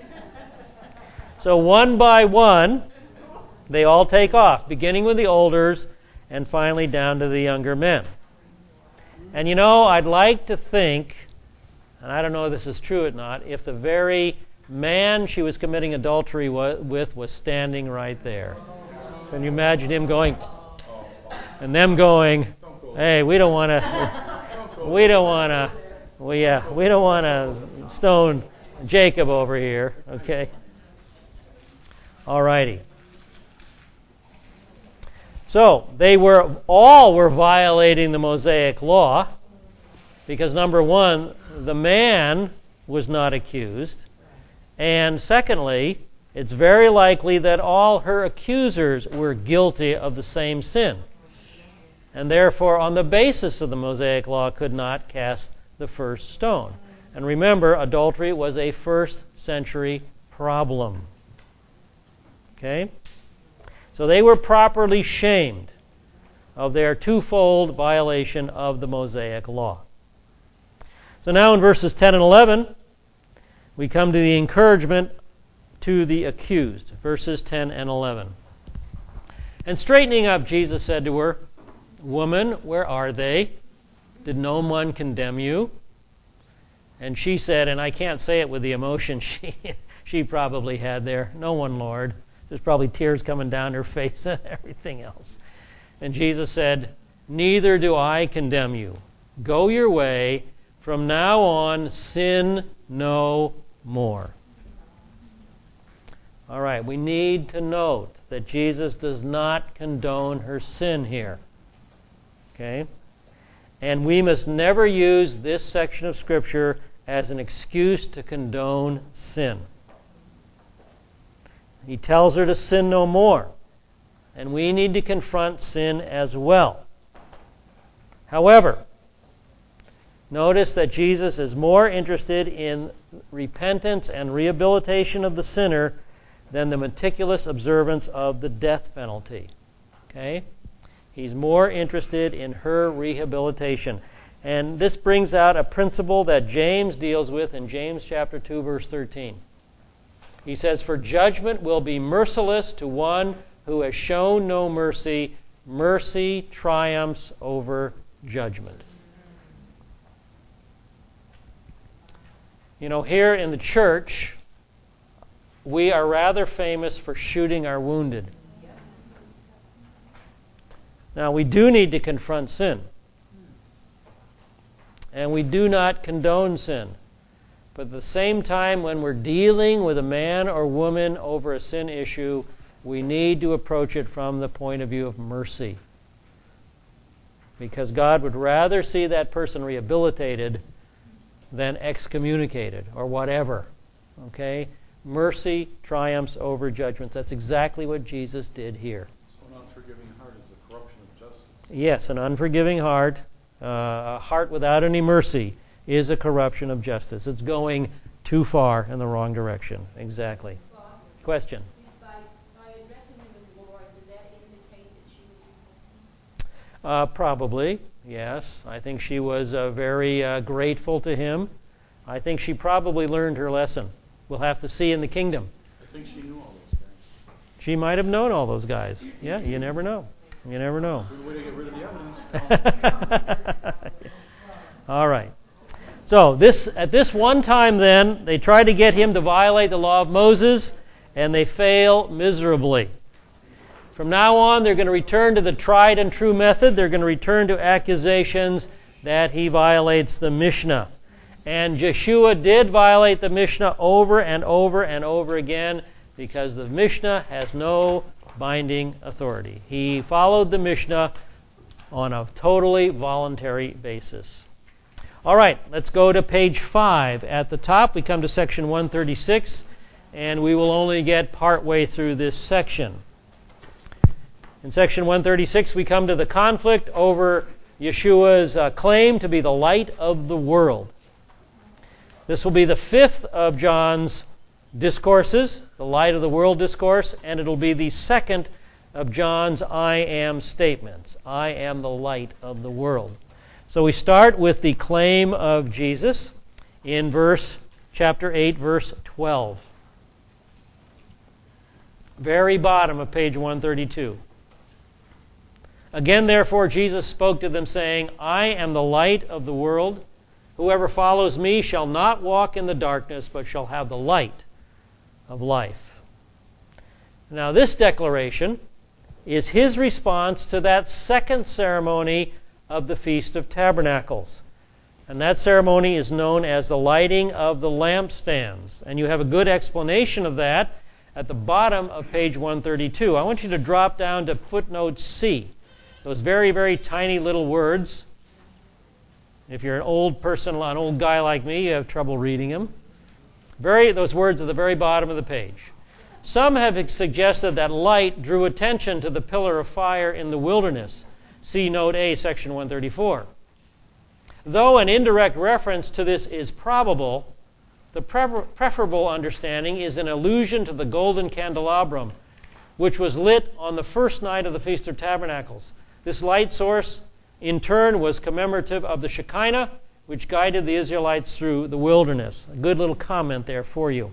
So one by one, they all take off, beginning with the elders and finally down to the younger men. And you know, I'd like to think, and I don't know if this is true or not, if the very man she was committing adultery with was standing right there. Can you imagine him going, and them going, "Hey, we don't want to stone Jacob over here." Okay. All righty. So they all were violating the Mosaic Law because, number one, the man was not accused, and secondly, it's very likely that all her accusers were guilty of the same sin, and therefore, on the basis of the Mosaic Law, could not cast the first stone. And remember, adultery was a first century problem. Okay? So they were properly shamed of their twofold violation of the Mosaic law. So now in verses 10 and 11, we come to the encouragement to the accused. Verses 10 and 11. And straightening up, Jesus said to her, "Woman, where are they? Did no one condemn you?" And she said, and I can't say it with the emotion she probably had there, "No one, Lord." There's probably tears coming down her face and everything else. And Jesus said, "Neither do I condemn you. Go your way. From now on, sin no more." All right, we need to note that Jesus does not condone her sin here. Okay? And we must never use this section of Scripture as an excuse to condone sin. He tells her to sin no more. And we need to confront sin as well. However, notice that Jesus is more interested in repentance and rehabilitation of the sinner than the meticulous observance of the death penalty. Okay? He's more interested in her rehabilitation. And this brings out a principle that James deals with in James chapter 2, verse 13. He says, "For judgment will be merciless to one who has shown no mercy. Mercy triumphs over judgment." You know, here in the church, we are rather famous for shooting our wounded. Now, we do need to confront sin. And we do not condone sin. But at the same time, when we're dealing with a man or woman over a sin issue, we need to approach it from the point of view of mercy. Because God would rather see that person rehabilitated than excommunicated or whatever. Okay? Mercy triumphs over judgment. That's exactly what Jesus did here. So an unforgiving heart is the corruption of justice. Yes, an unforgiving heart, a heart without any mercy, is a corruption of justice. It's going too far in the wrong direction. Exactly. Boss, Question? by addressing him as Lord, did that indicate that she was repentant? Probably, yes. I think she was very grateful to him. I think she probably learned her lesson. We'll have to see in the kingdom. I think she knew all those guys. She might have known all those guys. Yeah, you never know. You never know. Good way to get rid of the evidence. All right. So at this one time then, they try to get him to violate the law of Moses, and they fail miserably. From now on, they're going to return to the tried and true method. They're going to return to accusations that he violates the Mishnah. And Yeshua did violate the Mishnah over and over and over again because the Mishnah has no binding authority. He followed the Mishnah on a totally voluntary basis. All right, let's go to page 5. At the top, we come to section 136, and we will only get partway through this section. In section 136, we come to the conflict over Yeshua's claim to be the light of the world. This will be the 5th of John's discourses, the light of the world discourse, and it'll be the 2nd of John's I am statements. I am the light of the world. So we start with the claim of Jesus in chapter 8, verse 12. Very bottom of page 132. Again, therefore, Jesus spoke to them, saying, I am the light of the world. Whoever follows me shall not walk in the darkness, but shall have the light of life. Now, this declaration is his response to that second ceremony of the Feast of Tabernacles. And that ceremony is known as the lighting of the lampstands. And you have a good explanation of that at the bottom of page 132. I want you to drop down to footnote C. Those very, very tiny little words. If you're an old person, an old guy like me, you have trouble reading them. Those words at the very bottom of the page. Some have suggested that light drew attention to the pillar of fire in the wilderness. See note A, section 134. Though an indirect reference to this is probable, the preferable understanding is an allusion to the golden candelabrum which was lit on the first night of the Feast of Tabernacles. This light source, in turn, was commemorative of the Shekinah, which guided the Israelites through the wilderness. A good little comment there for you.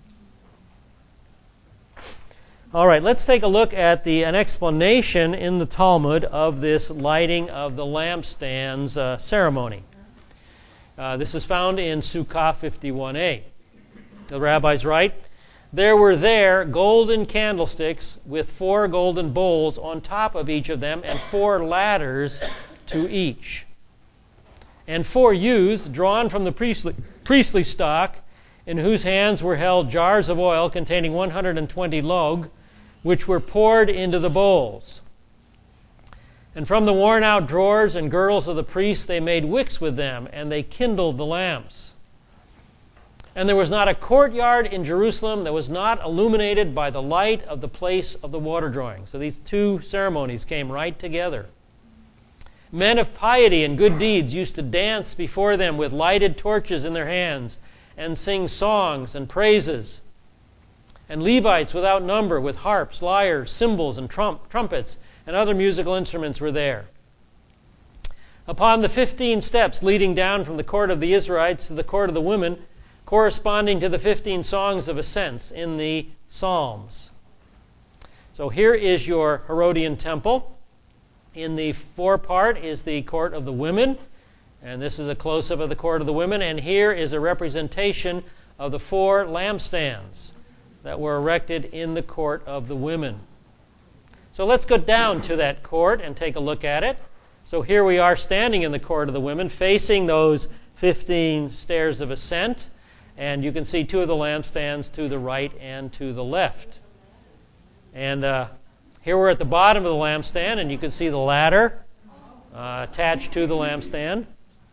All right, let's take a look at an explanation in the Talmud of this lighting of the lampstands ceremony. This is found in Sukkah 51a. The rabbis write, "There were golden candlesticks with 4 golden bowls on top of each of them and 4 ladders to each. And 4 youths drawn from the priestly stock, in whose hands were held jars of oil containing 120 log, which were poured into the bowls. And from the worn-out drawers and girdles of the priests they made wicks with them, and they kindled the lamps. And there was not a courtyard in Jerusalem that was not illuminated by the light of the place of the water drawing." So these 2 ceremonies came right together. "Men of piety and good deeds used to dance before them with lighted torches in their hands and sing songs and praises. And Levites without number with harps, lyres, cymbals, and trumpets, and other musical instruments were there. Upon the 15 steps leading down from the court of the Israelites to the court of the women, corresponding to the 15 songs of ascents in the Psalms." So here is your Herodian temple. In the forepart is the court of the women, and this is a close-up of the court of the women, and here is a representation of the 4 lampstands that were erected in the court of the women. So let's go down to that court and take a look at it. So here we are standing in the court of the women, facing those 15 stairs of ascent, and you can see 2 of the lampstands to the right and to the left. And here we're at the bottom of the lampstand, and you can see the ladder attached to the lampstand.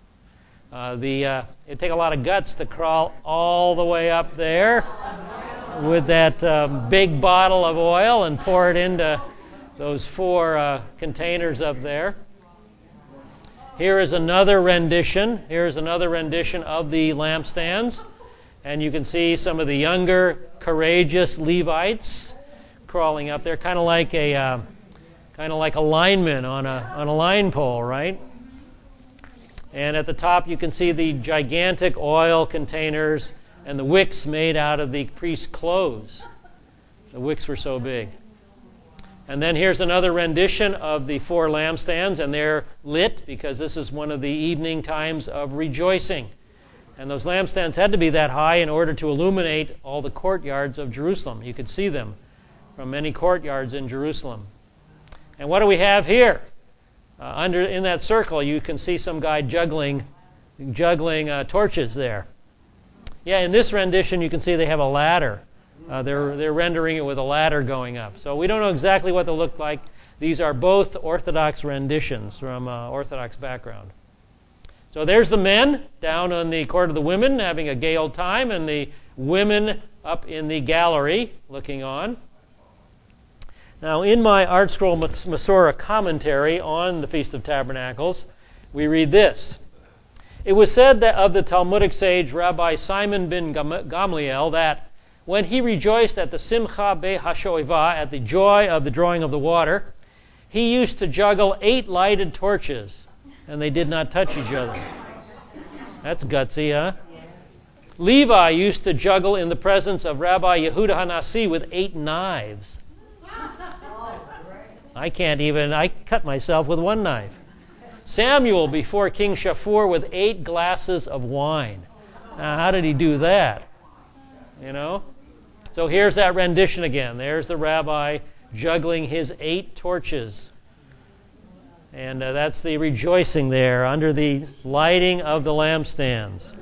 It'd take a lot of guts to crawl all the way up there with that big bottle of oil and pour it into those 4 containers up there. Here is another rendition. Here's another rendition of the lampstands. And you can see some of the younger, courageous Levites crawling up there, kind of like a lineman on a line pole, right? And at the top you can see the gigantic oil containers and the wicks made out of the priest's clothes. The wicks were so big. And then here's another rendition of the 4 lampstands, and they're lit because this is one of the evening times of rejoicing. And those lampstands had to be that high in order to illuminate all the courtyards of Jerusalem. You could see them from many courtyards in Jerusalem. And what do we have here? In that circle, you can see some guy juggling torches there. Yeah, in this rendition, you can see they have a ladder. They're rendering it with a ladder going up. So we don't know exactly what they look like. These are both Orthodox renditions from Orthodox background. So there's the men down on the court of the women having a gay old time, and the women up in the gallery looking on. Now, in my Art Scroll Masorah commentary on the Feast of Tabernacles, we read this. "It was said that of the Talmudic sage Rabbi Simon ben Gamliel that when he rejoiced at the Simcha Be-HaShoeva, at the joy of the drawing of the water, he used to juggle 8 lighted torches, and they did not touch each other." That's gutsy, huh? "Levi used to juggle in the presence of Rabbi Yehuda HaNasi with 8 knives. I cut myself with 1 knife. Samuel before King Shapur with 8 glasses of wine." Now, how did he do that? So here's that rendition again. There's the rabbi juggling his 8 torches. And that's the rejoicing there under the lighting of the lampstands.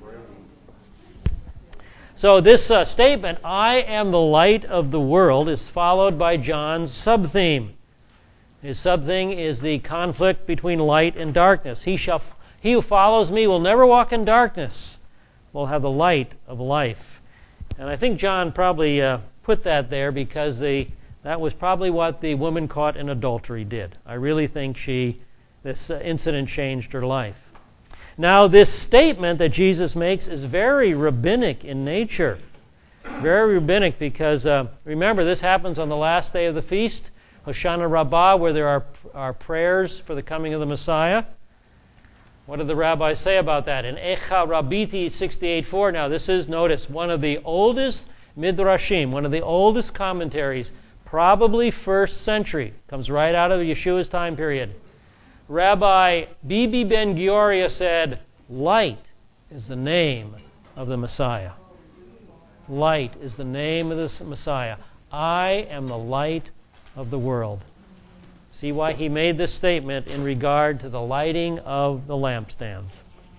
So this statement, "I am the light of the world," is followed by John's sub-theme. His sub-theme is the conflict between light and darkness. He who follows me will never walk in darkness, will have the light of life. And I think John probably put that there because that was probably what the woman caught in adultery did. I really think this incident changed her life. Now, this statement that Jesus makes is very rabbinic in nature. Very rabbinic because, remember, this happens on the last day of the feast, Hoshana Rabbah, where there are prayers for the coming of the Messiah. What did the rabbis say about that? In Echa Rabiti 68:4, now this is, notice, one of the oldest midrashim, one of the oldest commentaries, probably 1st century, comes right out of Yeshua's time period. Rabbi Bibi Ben Gioria said, light is the name of the Messiah. Light is the name of the Messiah. I am the light of the world. See why he made this statement in regard to the lighting of the lampstands.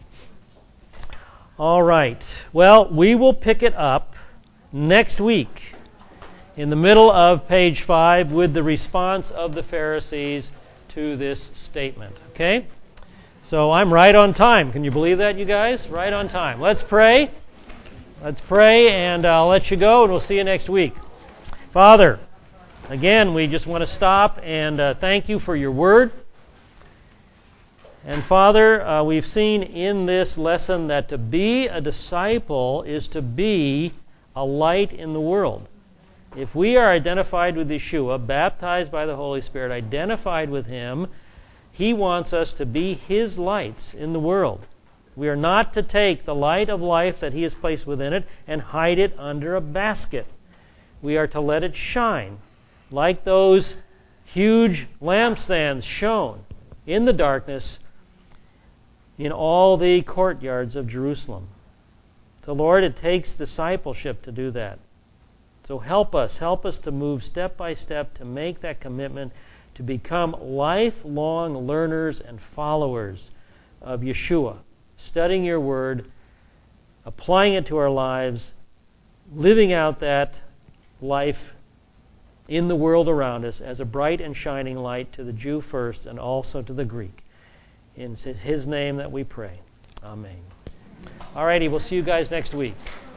All right. Well, we will pick it up next week in the middle of page 5 with the response of the Pharisees to this statement. Okay? So I'm right on time. Can you believe that, you guys? Right on time. Let's pray. Let's pray, and I'll let you go, and we'll see you next week. Father, again, we just want to stop and thank you for your word. And Father, we've seen in this lesson that to be a disciple is to be a light in the world. If we are identified with Yeshua, baptized by the Holy Spirit, identified with Him, He wants us to be His lights in the world. We are not to take the light of life that He has placed within it and hide it under a basket. We are to let it shine, like those huge lampstands shone in the darkness in all the courtyards of Jerusalem. So, Lord, it takes discipleship to do that. So help us to move step by step to make that commitment to become lifelong learners and followers of Yeshua, studying your word, applying it to our lives, living out that life in the world around us as a bright and shining light to the Jew first and also to the Greek. In His name that we pray. Amen. All righty, we'll see you guys next week.